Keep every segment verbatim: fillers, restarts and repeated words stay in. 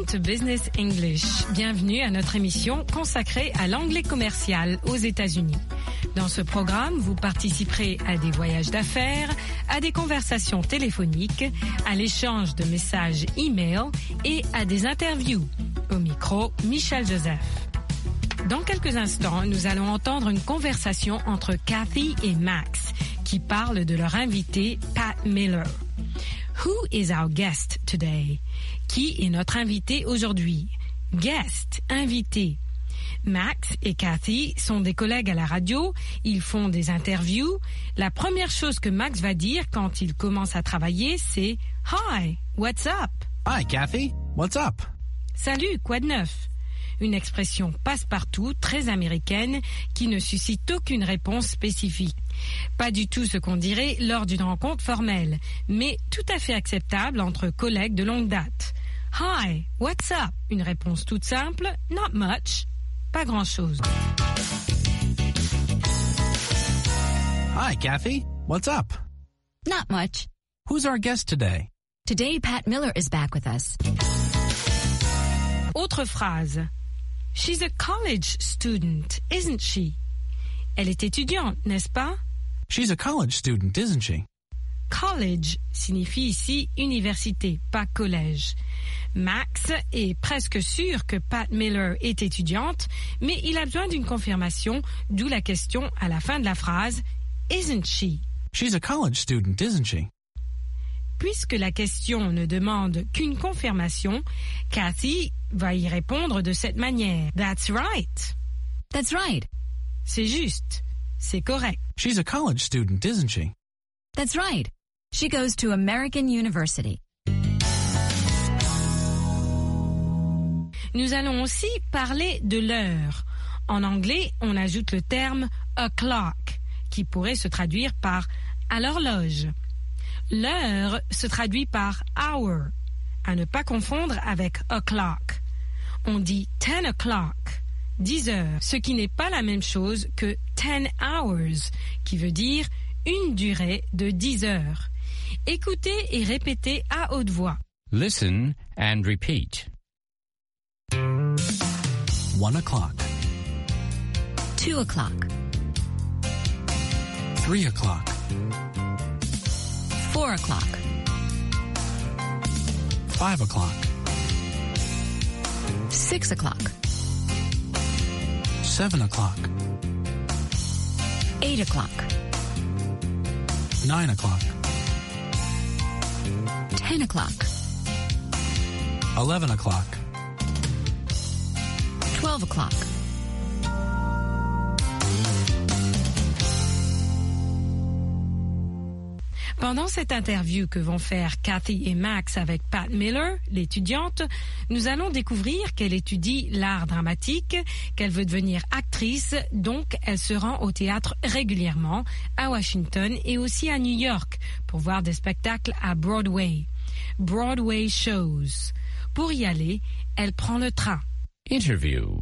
Welcome to Business English. Bienvenue à notre émission consacrée à l'anglais commercial aux États-Unis. Dans ce programme, vous participerez à des voyages d'affaires, à des conversations téléphoniques, à l'échange de messages e-mail et à des interviews. Au micro, Michel Joseph. Dans quelques instants, nous allons entendre une conversation entre Kathy et Max qui parlent de leur invité Pat Miller. Who is our guest today? Qui est notre invité aujourd'hui? Guest, invité. Max et Kathy sont des collègues à la radio, ils font des interviews. La première chose que Max va dire quand il commence à travailler, c'est « Hi, what's up? » Hi, Kathy, what's up? Salut, quoi de neuf? Une expression passe-partout, très américaine, qui ne suscite aucune réponse spécifique. Pas du tout ce qu'on dirait lors d'une rencontre formelle, mais tout à fait acceptable entre collègues de longue date. « Hi, what's up? » Une réponse toute simple, « Not much. » Pas grand-chose. Hi, Kathy. What's up? Not much. Who's our guest today? Today, Pat Miller is back with us. Autre phrase. She's a college student, isn't she? Elle est étudiante, n'est-ce pas? She's a college student, isn't she? College signifie ici université, pas collège. Max est presque sûr que Pat Miller est étudiante, mais il a besoin d'une confirmation, d'où la question à la fin de la phrase « Isn't she ?» She's a college student, isn't she? Puisque la question ne demande qu'une confirmation, Kathy va y répondre de cette manière. « That's right. » That's right. C'est juste. C'est correct. She's a college student, isn't she? That's right. She goes to American University. Nous allons aussi parler de l'heure. En anglais, on ajoute le terme « o'clock » qui pourrait se traduire par « à l'horloge ». L'heure se traduit par « hour », à ne pas confondre avec « o'clock ». On dit « ten o'clock », dix heures, ce qui n'est pas la même chose que « ten hours », qui veut dire une durée de dix heures. Écoutez et répétez à haute voix. Listen and repeat. One o'clock. Two o'clock. Three o'clock. Four o'clock. Five o'clock. Six o'clock. Seven o'clock. Eight o'clock. Nine o'clock. Ten o'clock. Eleven o'clock. Twelve o'clock. Pendant cette interview que vont faire Kathy et Max avec Pat Miller, l'étudiante, nous allons découvrir qu'elle étudie l'art dramatique, qu'elle veut devenir actrice, donc elle se rend au théâtre régulièrement, à Washington et aussi à New York, pour voir des spectacles à Broadway. Broadway shows. Pour y aller, elle prend le train. Interview.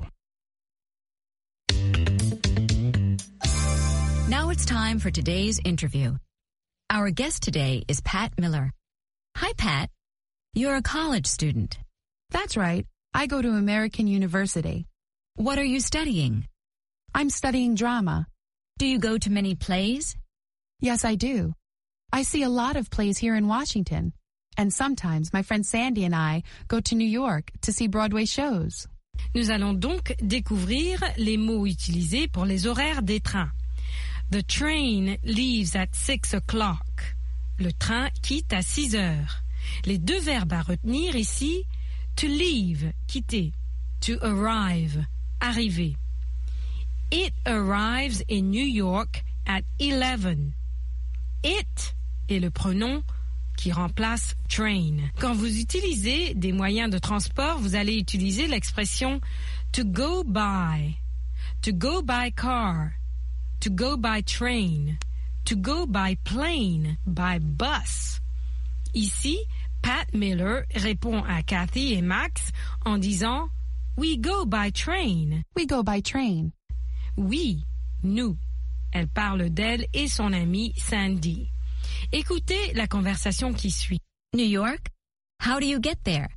Now it's time for today's interview. Our guest today is Pat Miller. Hi, Pat. You're a college student. That's right. I go to American University. What are you studying? I'm studying drama. Do you go to many plays? Yes, I do. I see a lot of plays here in Washington. And sometimes my friend Sandy and I go to New York to see Broadway shows. Nous allons donc découvrir les mots utilisés pour les horaires des trains. The train leaves at six o'clock. Le train quitte à six heures. Les deux verbes à retenir ici, to leave, quitter, to arrive, arriver. It arrives in New York at eleven. It est le pronom qui remplace train. Quand vous utilisez des moyens de transport, vous allez utiliser l'expression to go by, to go by car, to go by train, to go by plane, by bus. Ici, Pat Miller répond à Kathy et Max en disant « We go by train ». We go by train. Oui, nous. Elle parle d'elle et son amie Sandy. Écoutez la conversation qui suit. New York? How do you get there?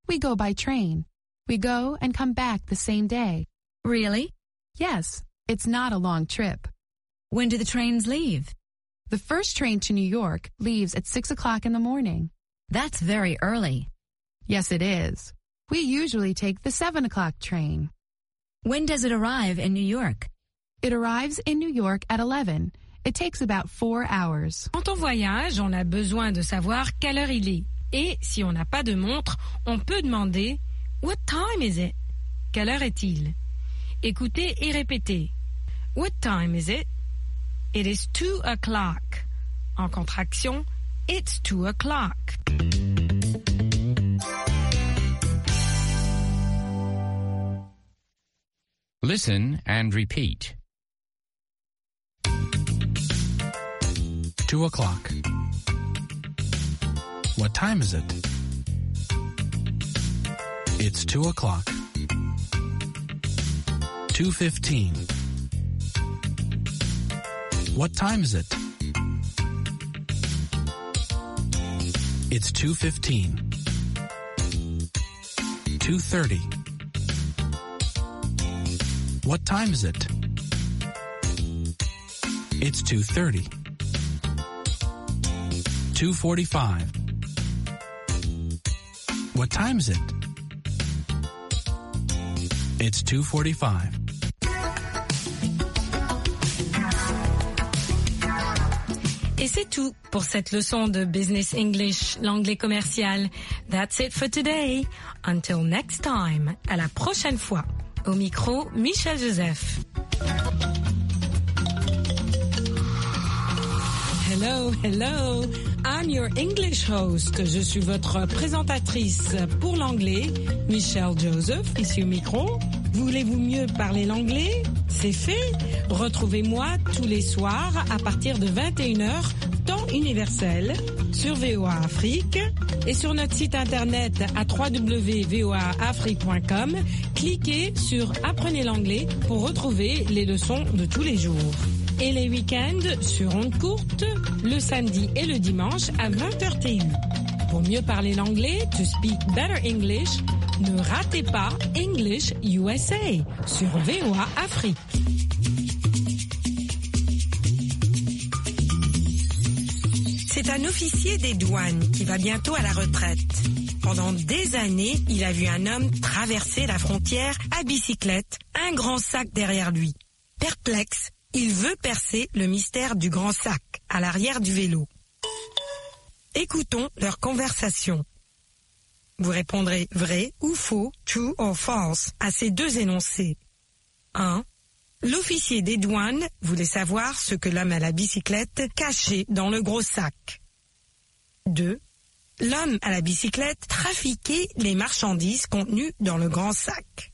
We go by train. We go and come back the same day. Really? Yes, it's not a long trip. When do the trains leave? The first train to New York leaves at six o'clock in the morning. That's very early. Yes, it is. We usually take the seven o'clock train. When does it arrive in New York? It arrives in New York at eleven. It takes about four hours. Quand on voyage, on a besoin de savoir quelle heure il est. Et si on n'a pas de montre, on peut demander « What time is it ?» Quelle heure est-il? Écoutez et répétez. What time is it? It is two o'clock. En contraction, it's two o'clock. Listen and repeat. Two o'clock. What time is it? It's two o'clock. Two fifteen. What time is it? It's two fifteen. Two thirty. What time is it? It's two thirty. Two forty-five. What time is it? It's two forty-five. Et c'est tout pour cette leçon de Business English, l'anglais commercial. That's it for today. Until next time. À la prochaine fois. Au micro, Michel Joseph. Hello, hello. I'm your English host. Je suis votre présentatrice pour l'anglais, Michel Joseph, ici au micro. Voulez-vous mieux parler l'anglais? C'est fait. Retrouvez-moi tous les soirs à partir de vingt et une heures, temps universel, sur V O A Afrique et sur notre site internet à w w w point v o a afrique point com. Cliquez sur Apprenez l'anglais pour retrouver les leçons de tous les jours. Et les week-ends sur ondes courtes, le samedi et le dimanche à vingt heures T U. Pour mieux parler l'anglais, to speak better English, ne ratez pas English U S A sur V O A Afrique. C'est un officier des douanes qui va bientôt à la retraite. Pendant des années, il a vu un homme traverser la frontière à bicyclette, un grand sac derrière lui. Perplexe, il veut percer le mystère du grand sac à l'arrière du vélo. Écoutons leur conversation. Vous répondrez vrai ou faux, true or false, à ces deux énoncés. un. L'officier des douanes voulait savoir ce que l'homme à la bicyclette cachait dans le gros sac. deux. L'homme à la bicyclette trafiquait les marchandises contenues dans le grand sac.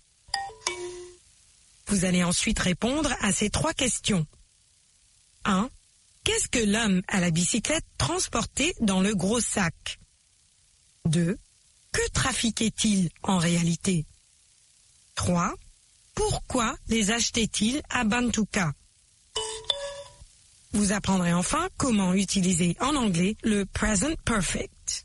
Vous allez ensuite répondre à ces trois questions. un. Qu'est-ce que l'homme à la bicyclette transportait dans le gros sac? deux. Que trafiquait-il en réalité? trois. Pourquoi les achetait-il à Bantuka? Vous apprendrez enfin comment utiliser en anglais le present perfect.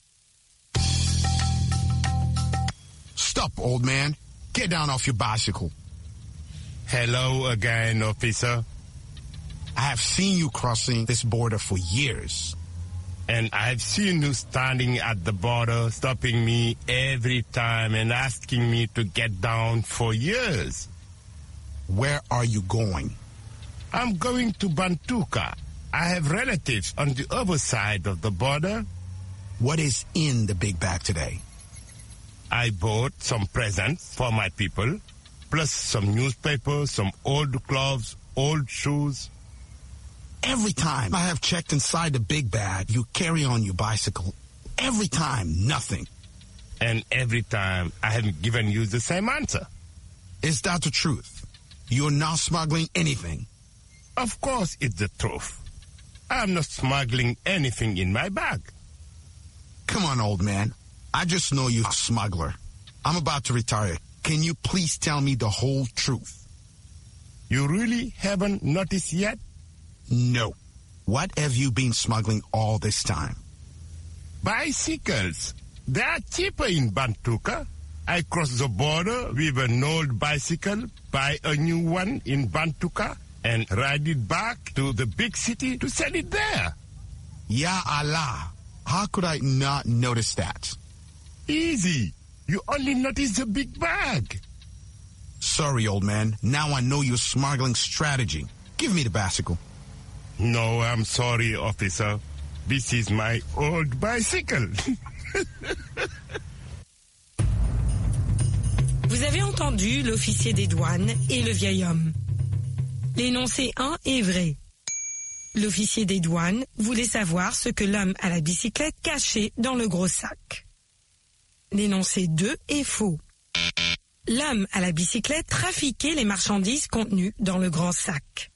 Stop, old man. Get down off your bicycle. Hello again, officer. I have seen you crossing this border for years. And I've seen you standing at the border, stopping me every time and asking me to get down for years. Where are you going? I'm going to Bantuka. I have relatives on the other side of the border. What is in the big bag today? I bought some presents for my people, plus some newspapers, some old clothes, old shoes. Every time I have checked inside the big bag, you carry on your bicycle. Every time, nothing. And every time I have given you the same answer. Is that the truth? You're not smuggling anything? Of course it's the truth. I'm not smuggling anything in my bag. Come on, old man. I just know you're a smuggler. I'm about to retire. Can you please tell me the whole truth? You really haven't noticed yet? No. What have you been smuggling all this time? Bicycles. They are cheaper in Bantuka. I cross the border with an old bicycle, buy a new one in Bantuka, and ride it back to the big city to sell it there. Ya Allah. How could I not notice that? Easy. You only notice the big bag. Sorry, old man. Now I know your smuggling strategy. Give me the bicycle. No, I'm sorry, officer. This is my old bicycle. Vous avez entendu l'officier des douanes et le vieil homme. L'énoncé un est vrai. L'officier des douanes voulait savoir ce que l'homme à la bicyclette cachait dans le gros sac. L'énoncé deux est faux. L'homme à la bicyclette trafiquait les marchandises contenues dans le grand sac.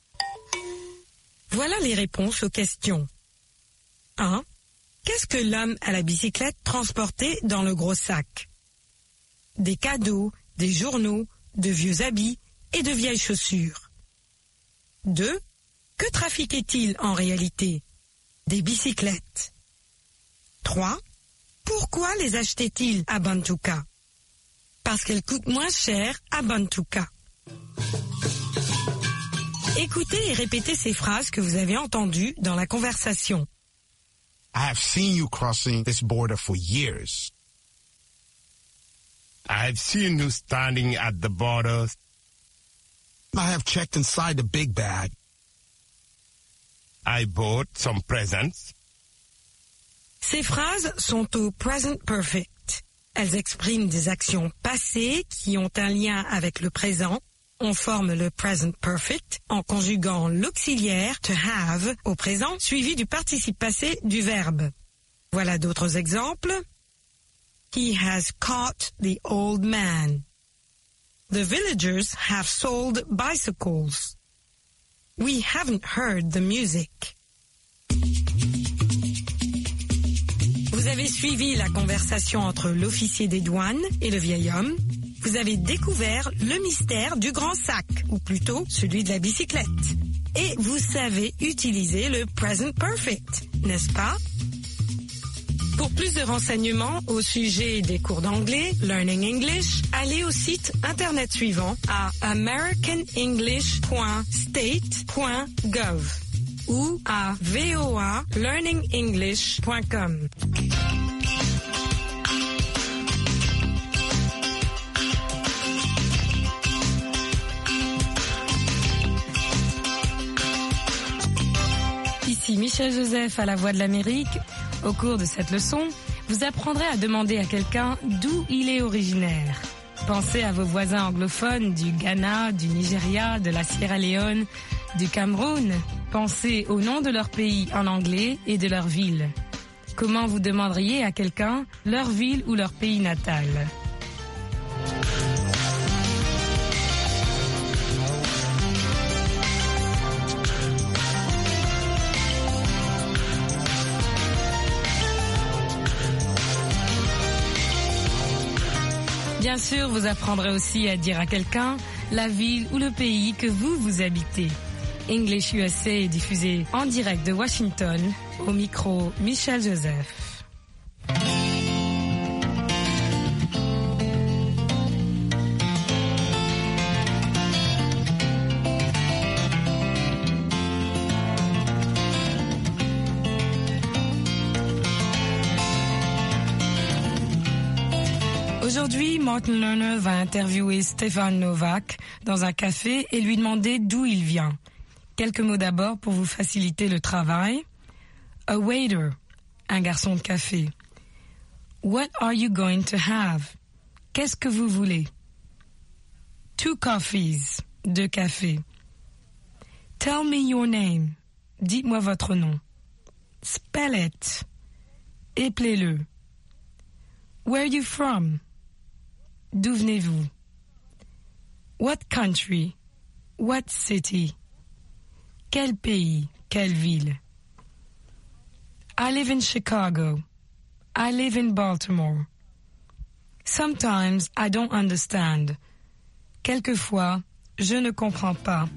Voilà les réponses aux questions. un. Qu'est-ce que l'homme à la bicyclette transportait dans le gros sac? Des cadeaux, des journaux, de vieux habits et de vieilles chaussures. deux. Que trafiquait-il en réalité? Des bicyclettes. trois. Pourquoi les achetait-il à Bantuka? Parce qu'elles coûtent moins cher à Bantuka. Écoutez et répétez ces phrases que vous avez entendues dans la conversation. I have seen you crossing this border for years. I've seen you standing at the border. I have checked inside the big bag. I bought some presents. Ces phrases sont au present perfect. Elles expriment des actions passées qui ont un lien avec le présent. On forme le present perfect en conjuguant l'auxiliaire to have au présent suivi du participe passé du verbe. Voilà d'autres exemples. He has caught the old man. The villagers have sold bicycles. We haven't heard the music. Vous avez suivi la conversation entre l'officier des douanes et le vieil homme. Vous avez découvert le mystère du grand sac, ou plutôt celui de la bicyclette. Et vous savez utiliser le present perfect, n'est-ce pas? Pour plus de renseignements au sujet des cours d'anglais, Learning English, allez au site internet suivant à american english point state point gov ou à voa learning english point com. Ici Michel Joseph à la Voix de l'Amérique. Au cours de cette leçon, vous apprendrez à demander à quelqu'un d'où il est originaire. Pensez à vos voisins anglophones du Ghana, du Nigeria, de la Sierra Leone, du Cameroun. Pensez au nom de leur pays en anglais et de leur ville. Comment vous demanderiez à quelqu'un leur ville ou leur pays natal? Bien sûr, vous apprendrez aussi à dire à quelqu'un la ville ou le pays que vous, vous habitez. English U S A est diffusé en direct de Washington. Au micro, Michel Joseph. Aujourd'hui, Martin Lerner va interviewer Stefan Novak dans un café et lui demander d'où il vient. Quelques mots d'abord pour vous faciliter le travail. A waiter, un garçon de café. What are you going to have? Qu'est-ce que vous voulez? Two coffees, deux cafés. Tell me your name. Dites-moi votre nom. Spell it. Éplez-le. Where are you from? D'où venez-vous? What country? What city? Quel pays? Quelle ville? I live in Chicago. I live in Baltimore. Sometimes I don't understand. Quelquefois, je ne comprends pas.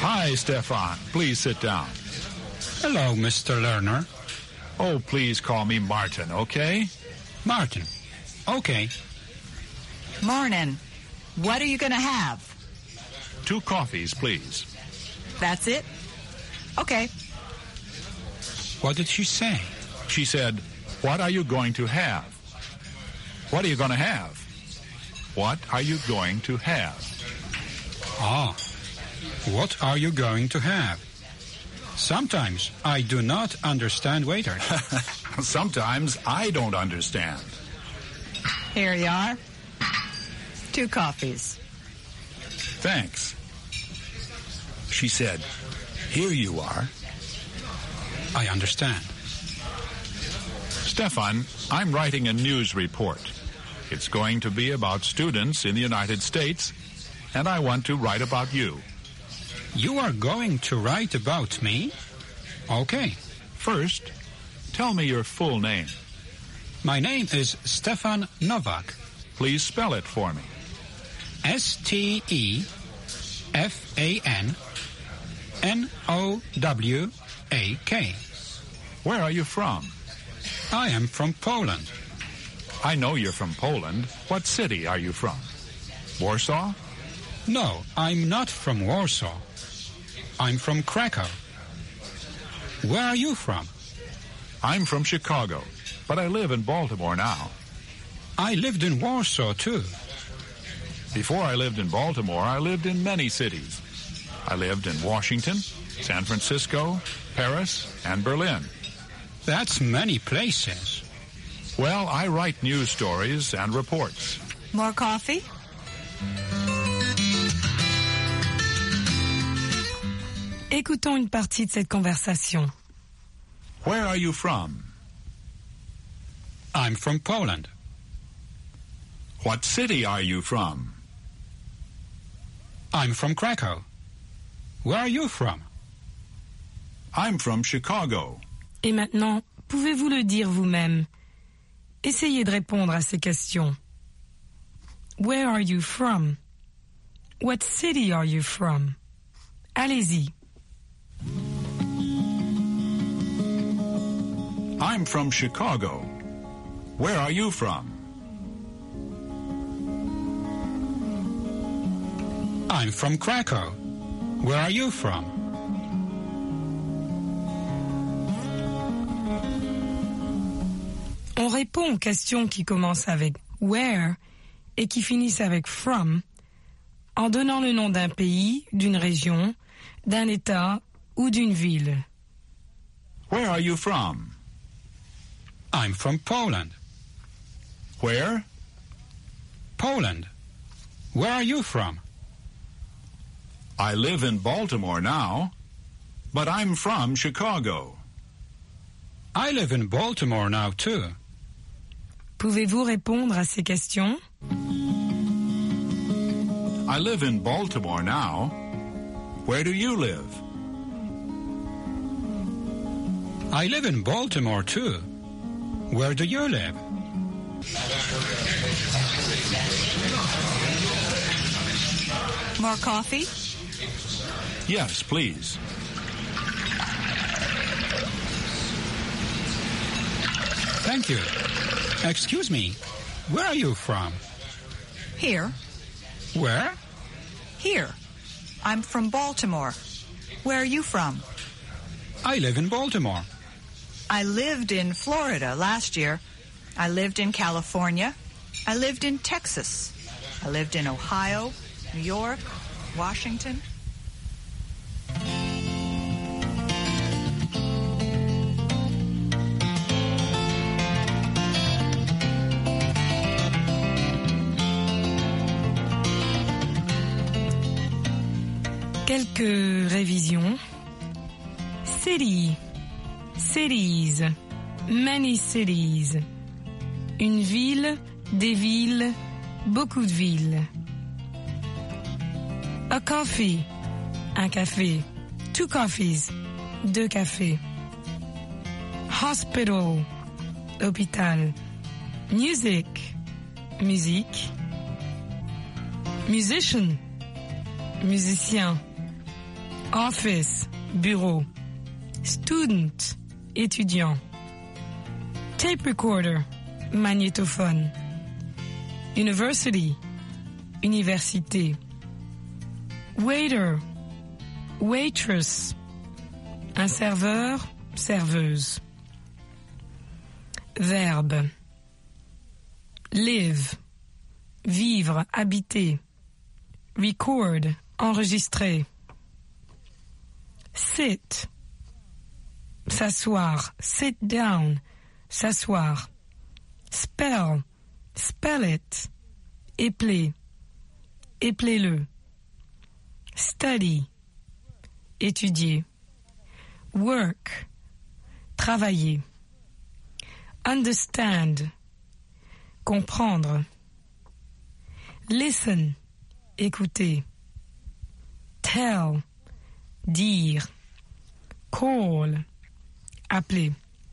Hi, Stefan. Please sit down. Hello, Mister Lerner. Oh, please call me Martin, okay? Martin. Okay. Morning. What are you going to have? Two coffees, please. That's it? Okay. What did she say? She said, what are you going to have? What are you going to have? What are you going to have? Ah, what are you going to have? Sometimes I do not understand waiters. Sometimes I don't understand. Here you are. Two coffees. Thanks. She said, here you are. I understand. Stefan, I'm writing a news report. It's going to be about students in the United States, and I want to write about you. You are going to write about me? Okay. First, tell me your full name. My name is Stefan Novak. Please spell it for me. S T E F A N N O W A K. Where are you from? I am from Poland. I know you're from Poland. What city are you from? Warsaw? No, I'm not from Warsaw. I'm from Krakow. Where are you from? I'm from Chicago, but I live in Baltimore now. I lived in Warsaw, too. Before I lived in Baltimore, I lived in many cities. I lived in Washington, San Francisco, Paris, and Berlin. That's many places. Well, I write news stories and reports. More coffee? Écoutons une partie de cette conversation. Where are you from? I'm from Poland. What city are you from? I'm from Krakow. Where are you from? I'm from Chicago. Et maintenant, pouvez-vous le dire vous-même? Essayez de répondre à ces questions. Where are you from? What city are you from? Allez-y. I'm from Chicago. Where are you from? I'm from Krakow. Where are you from? On répond aux questions qui commencent avec where et qui finissent avec from en donnant le nom d'un pays, d'une région, d'un État ou d'une ville. Where are you from? I'm from Poland. Where? Poland. Where are you from? I live in Baltimore now, but I'm from Chicago. I live in Baltimore now, too. Pouvez-vous répondre à ces questions? I live in Baltimore now. Where do you live? I live in Baltimore, too. Where do you live? More coffee? Yes, please. Thank you. Excuse me, where are you from? Here. Where? Here. I'm from Baltimore. Where are you from? I live in Baltimore. I lived in Florida last year. I lived in California. I lived in Texas. I lived in Ohio, New York, Washington. Quelques révisions. City, cities, many cities. Une ville, des villes, beaucoup de villes. A coffee, un café. Two coffees, deux cafés. Hospital, hôpital. Music, musique. Musician, musicien. Office, bureau. Student, étudiant. Tape recorder, magnétophone. University, université. Waiter, waitress. Un serveur, serveuse. Verbe. Live, vivre, habiter. Record, enregistrer. Sit, s'asseoir. Sit down, s'asseoir. Spell, spell it. Épeler, épeler-le. Study, étudier. Work, travailler. Understand, comprendre. Listen, écouter. Tell, dire. Call, appeler.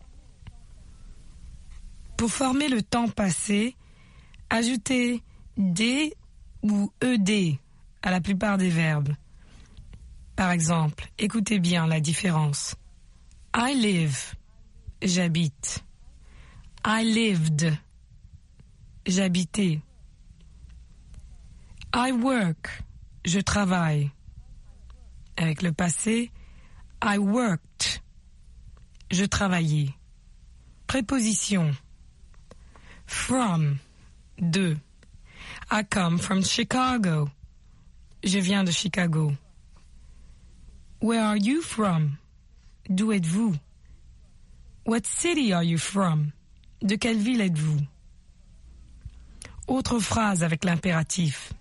Pour former le temps passé, ajoutez D ou E D à la plupart des verbes. Par exemple, écoutez bien la différence. I live, j'habite. I lived, j'habitais. I work, je travaille. Avec le passé, I worked, je travaillais. Préposition. From, de. I come from Chicago. Je viens de Chicago. Where are you from? D'où êtes-vous? What city are you from? De quelle ville êtes-vous? Autre phrase avec l'impératif.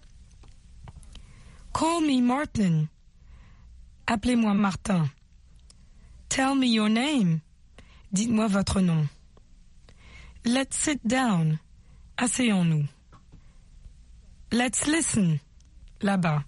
Call me Martin. Appelez-moi Martin. Tell me your name. Dites-moi votre nom. Let's sit down. Asseyons-nous. Let's listen. Là-bas.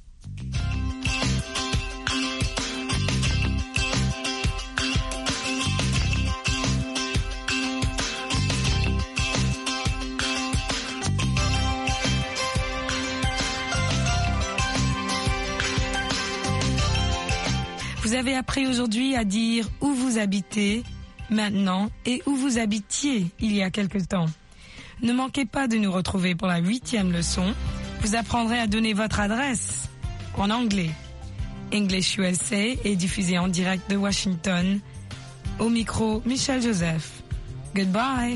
Vous avez appris aujourd'hui à dire où vous habitez maintenant et où vous habitiez il y a quelque temps. Ne manquez pas de nous retrouver pour la huitième leçon. Vous apprendrez à donner votre adresse en anglais. English U S A est diffusé en direct de Washington. Au micro, Michel Joseph. Goodbye.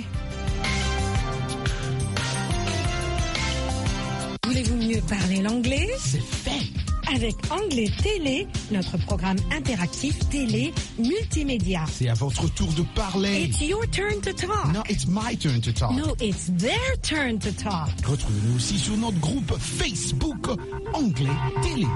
Voulez-vous mieux parler l'anglais? C'est fait. Avec Anglais Télé, notre programme interactif télé multimédia. C'est à votre tour de parler. It's your turn to talk. No, it's my turn to talk. No, it's their turn to talk. Retrouvez-nous aussi sur notre groupe Facebook Anglais Télé.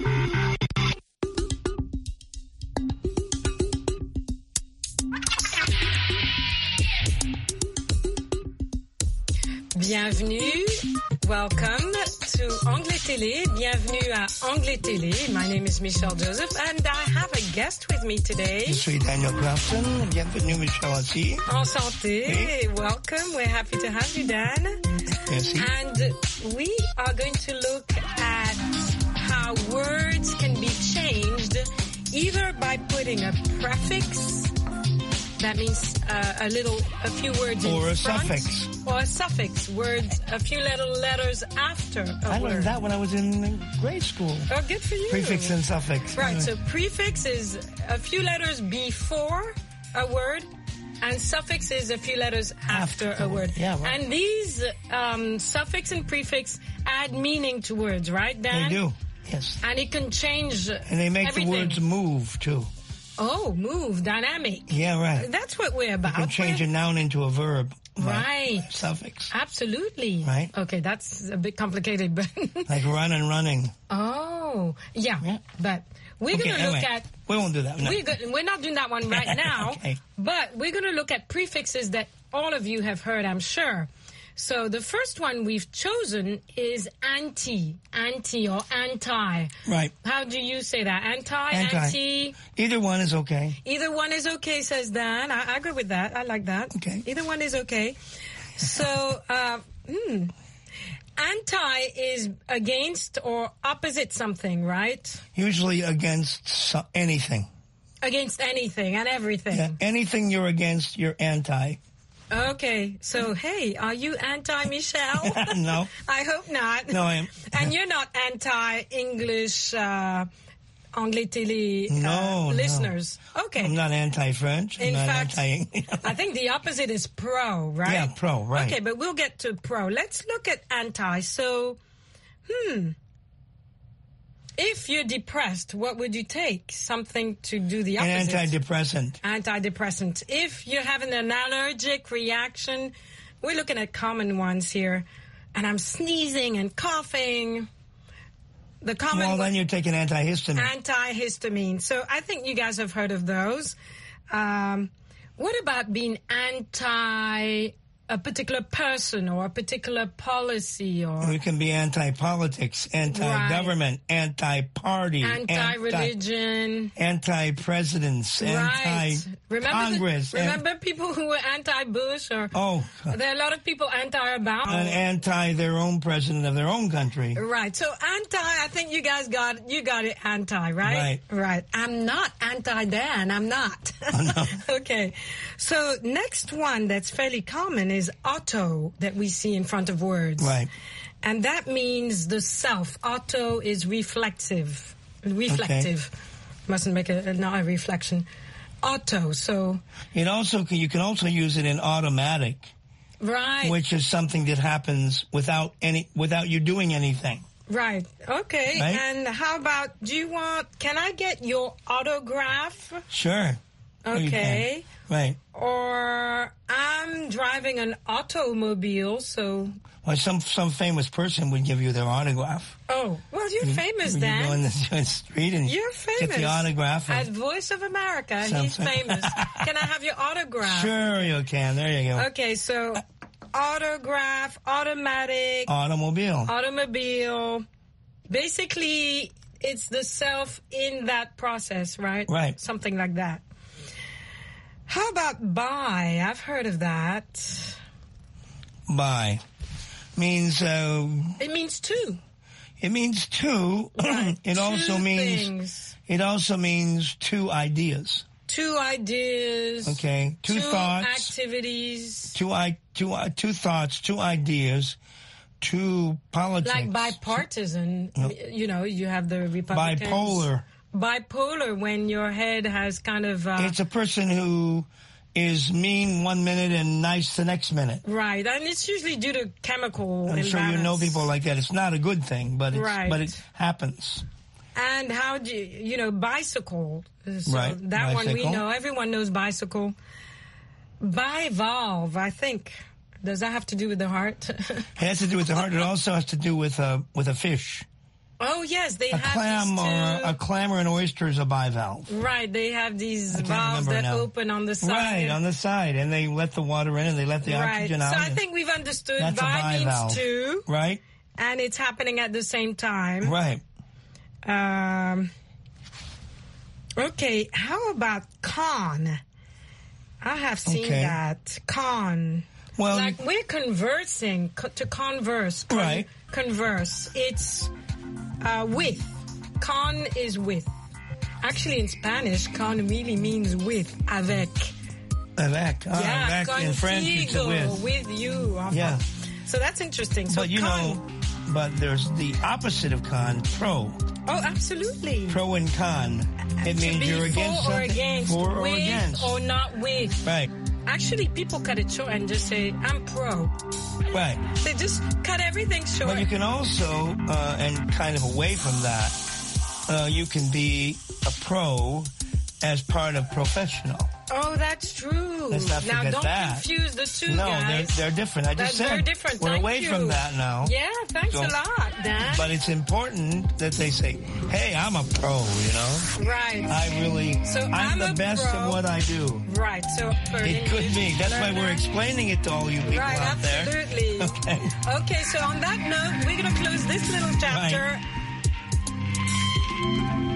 Bienvenue, welcome to Anglais Télé. Bienvenue à Anglais Télé. My name is Michelle Joseph and I have a guest with me today. Je suis Daniel Grafton. Bienvenue, Michelle aussi. Enchanté. Oui. Welcome. We're happy to have you, Dan. Merci. And we are going to look at how words can be changed either by putting a prefix. That means uh, a little, a few words in Or a front, suffix. Or a suffix, words, a few little letters after a I word. learned that when I was in grade school. Oh, good for you. Prefix and suffix. Right, Anyway. so prefix is a few letters before a word, and suffix is a few letters after, After, a word. yeah, right. And these um, suffix and prefix add meaning to words, right, Dan? They do, yes. And it can change And they make everything. the words move, too. Oh, move, dynamic. Yeah, right. That's what we're about. You can change We're- a noun into a verb. Right. Suffix. Absolutely. Right. Okay, that's a bit complicated, but Like run and running. oh, yeah. Yeah. But we're Okay, going to look anyway, at we won't do that. No. we're, go- we're not doing that one right now, Okay. but we're going to look at prefixes that all of you have heard, I'm sure. So the first one we've chosen is anti, anti or anti. Right. How do you say that? Anti, Anti. anti. Either one is okay. Either one is okay, says Dan. I, I agree with that. I like that. Okay. Either one is okay. So, uh, hmm. anti is against or opposite something, right? Usually against so- anything. Against anything and everything. Yeah, anything you're against, you're anti. Okay, so hey, are you anti-Michelle? No. I hope not. No, I am. And you're not anti-English, uh, Anglais Télé uh, no, listeners? No. Okay. I'm not anti-French. I'm In not fact, anti- I think the opposite is pro, right? Yeah, pro, right. Okay, but we'll get to pro. Let's look at anti. So, hmm. If you're depressed, what would you take? Something to do the opposite. An antidepressant. Antidepressant. If you're having an allergic reaction, we're looking at common ones here. And I'm sneezing and coughing. The common Well, then you take an antihistamine. Antihistamine. So I think you guys have heard of those. Um, what about being anti a particular person or a particular policy? Or We can be anti-politics, anti-government, right. anti-party, anti-religion, anti-presidents, right. anti-Congress. Remember, the, remember people who were anti-Bush? Or oh, there are a lot of people anti-Obama. And anti their own president of their own country. Right. So anti, I think you guys got you got it anti, right? Right. Right. I'm not anti-Dan. I'm not. Oh, no. Okay. So next one that's fairly common is auto that we see in front of words. Right. And that means the self. Auto is reflexive. Reflective. Okay. Mustn't make a, not a reflection. Auto. So it also you can also use it in automatic. Right. Which is something that happens without any without you doing anything. Right. Okay. Right? And how about, do you want, can I get your autograph? Sure. Okay. Right. Or I'm driving an automobile, so... Well, some some famous person would give you their autograph. Oh, well, you're you, famous, you Dan. You go in the, in the street and you're famous. get the autograph. As Voice of America, he's famous. Can I have your autograph? Sure, you can. There you go. Okay, so autograph, automatic... Automobile. Automobile. Basically, it's the self in that process, right? Right. Something like that. How about buy? I've heard of that. Buy. Means... Uh, it means two. It means two. Right. It two also means... things. It also means two ideas. Two ideas. Okay. Two, two thoughts. activities. Two, I, two, uh, two thoughts, two ideas, two politics. Like bipartisan. Yep. You know, you have the Republicans. Bipolar. Bipolar, when your head has kind of... Uh, it's a person who is mean one minute and nice the next minute. Right, and it's usually due to chemical I'm imbalance. sure you know people like that. It's not a good thing, but it's, right. but it happens. And how do you, you know, bicycle. So right. That bicycle. one we know. Everyone knows bicycle. Bivalve, I think. Does that have to do with the heart? It has to do with the heart. It also has to do with a, with a fish. Oh, yes, they a have clam these or two... a, a clam or an oyster is a bivalve. Right, they have these valves that now. open on the side. Right, on the side, and they let the water in and they let the right. oxygen out. So I think we've understood That's bi a bivalve. means two. Right. And it's happening at the same time. Right. Um. Okay, how about con? I have seen okay. that. Con. Well, like we're conversing, co- to converse. Con- right. Converse. It's uh, with. Con is with. Actually, in Spanish, con really means with. Avec. Avec. Ah, yeah, avec in French, it's a with. With you. Yeah. So that's interesting. So but you con, know, but there's the opposite of con, pro. Oh, absolutely. Pro and con. It to means be you're against for or something. against. For or with against. or not with. Right. Actually, people cut it short and just say, I'm pro. Right. They just cut everything short. But you can also, uh, and kind of away from that, uh, you can be a pro as part of professional. Oh, that's true. Let's not now, forget don't that. confuse the two, no, guys. they're, they're different. I just They're said different. we're Thank away you. from that now. Yeah, thanks So- a lot, Dan. But it's important that they say, hey, I'm a pro, you know? Right. I really, So I'm, I'm the a best pro. at what I do. Right. So for It could English be. That's why learner- we're explaining it to all you people Right, out there. absolutely. Okay. Okay, so on that note, we're going to close this little chapter. Right.